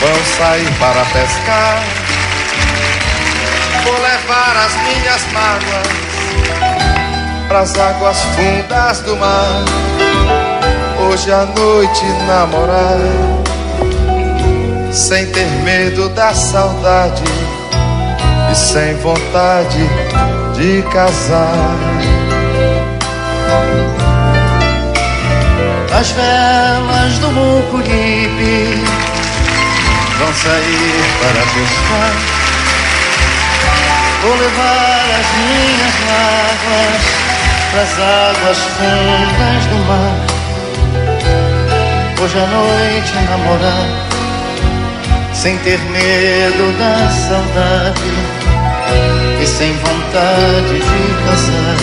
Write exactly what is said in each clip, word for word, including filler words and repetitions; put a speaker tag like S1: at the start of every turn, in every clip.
S1: vão sair para pescar. Vou levar as minhas mágoas pras águas fundas do mar. Hoje à noite namorar, sem ter medo da saudade e sem vontade de casar.
S2: As velas do Mucuripe vão sair para pescar. Vou levar as minhas mágoas pras águas fundas do mar. Hoje à noite namorar, sem ter medo da saudade e sem vontade de casar.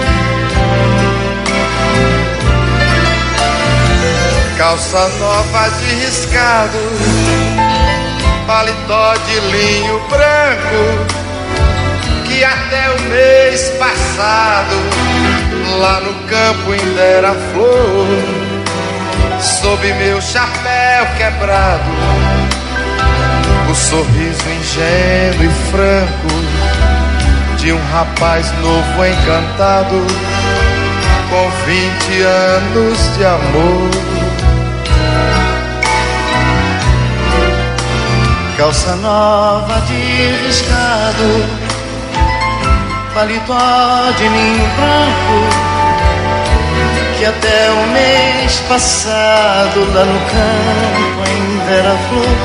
S1: Calça nova de riscado, paletó de linho branco, que até o mês passado lá no campo ainda era flor. Sob meu chapéu quebrado, o sorriso ingênuo e franco de um rapaz novo encantado, com vinte anos de amor.
S2: Calça nova de riscado, paletó de linho branco, que até o mês passado lá no campo ainda era flor.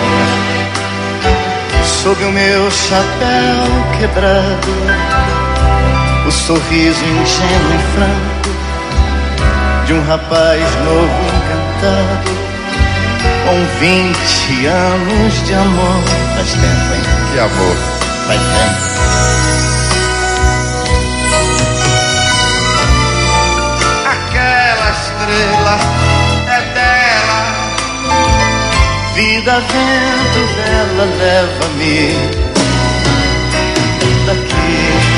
S2: Sob o meu chapéu quebrado, o sorriso ingênuo e franco de um rapaz novo encantado, com vinte anos de amor. Faz tempo, hein?
S1: Que amor.
S2: Faz tempo.
S1: Aquela estrela é dela.
S2: Vida, vento, vela, leva-me daqui.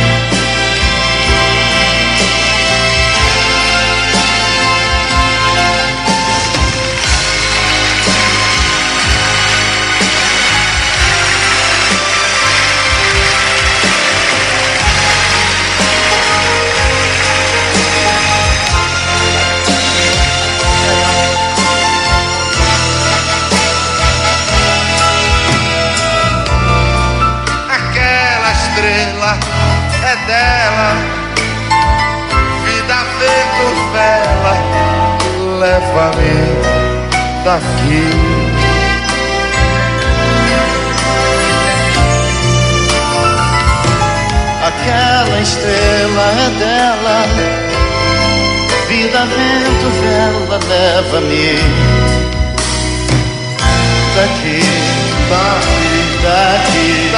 S1: É dela, vida, vento, vela, leva-me daqui.
S2: Aquela estrela é dela, vida, vento, vela, leva-me daqui, daqui, daqui.